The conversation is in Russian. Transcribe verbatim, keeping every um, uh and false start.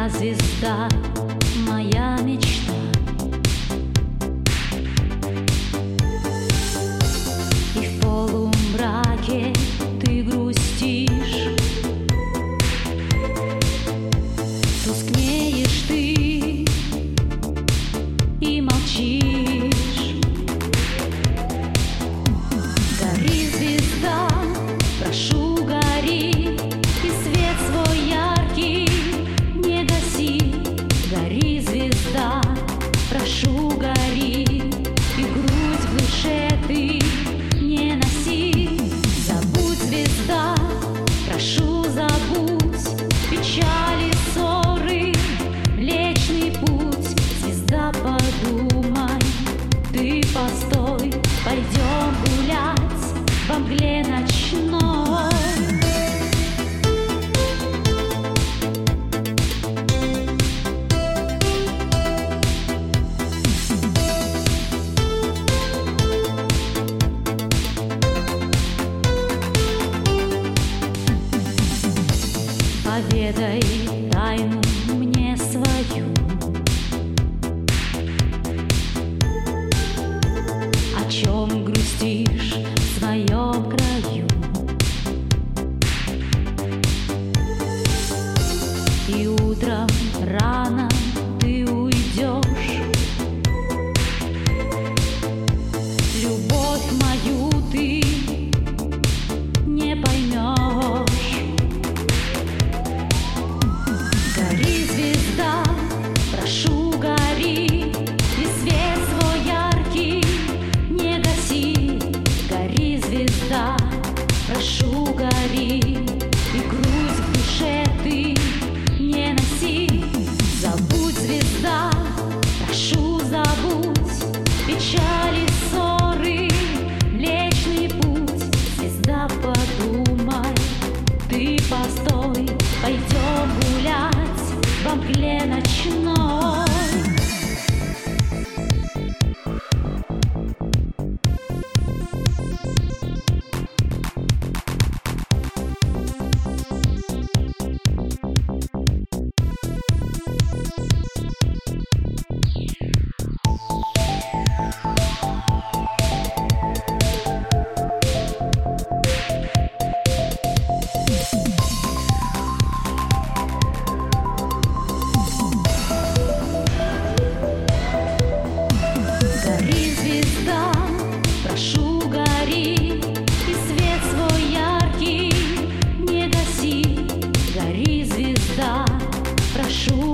Я звезда, моя мечта. И в полумраке ты грустишь, тускнеешь ты и молчишь. Гори, звезда, прошу, гори, и свет свой яркий не гаси. Гори, звезда, прошу, гори, и грудь в душе ты не носи. Забудь, звезда, прошу, забудь печали, ссоры, Млечный Путь. Звезда, подумай, ты постой, пойдем гулять во мгле ночной. Поведай тайну мне свою, о чем грустишь в своем краю. И утром рано ты уйдешь, любовь мою ты не поймешь. Гори, звезда, прошу, гори, и свет свой яркий не гаси. Гори, звезда, прошу, гори, и грусть в душе ты не носи. Забудь, звезда, прошу, забудь печали, ссоры, Млечный Путь. Звезда, подумай, ты постой, пойдем гулять во мгле ночной. Гори, звезда, прошу, гори, и свет свой яркий не гаси. Гори, звезда, прошу,